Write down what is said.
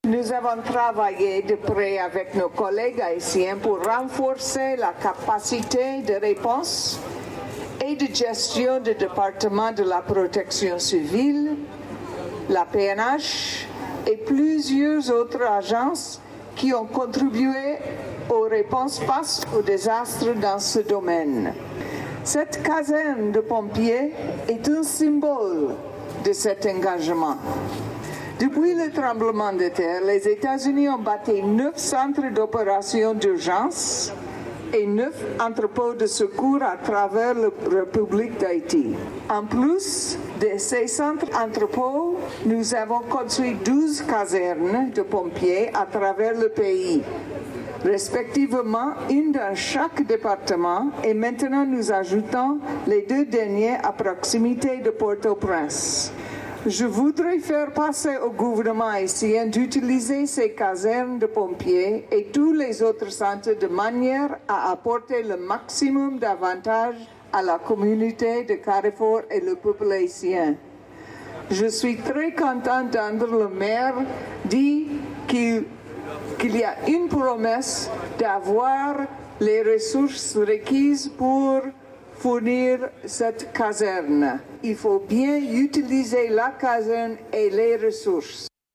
Nous avons travaillé de près avec nos collègues haïtiens pour renforcer la capacité de réponse et de gestion du département de la protection civile, la PNH et plusieurs autres agences qui ont contribué aux réponses face aux désastres dans ce domaine. Cette caserne de pompiers est un symbole de cet engagement. Depuis le tremblement de terre, les États-Unis ont bâti 9 centres d'opération d'urgence et 9 entrepôts de secours à travers la République d'Haïti. En plus de ces centres entrepôts, nous avons construit 12 casernes de pompiers à travers le pays, respectivement une dans chaque département, et maintenant nous ajoutons les 2 derniers à proximité de Port-au-Prince. Je voudrais faire passer au gouvernement haïtien d'utiliser ces casernes de pompiers et tous les autres centres de manière à apporter le maximum d'avantages à la communauté de Carrefour et le peuple haïtien. Je suis très content d'entendre le maire dire qu'il y a une promesse d'avoir les ressources requises pour fournir cette caserne. Il faut bien utiliser la caserne et les ressources.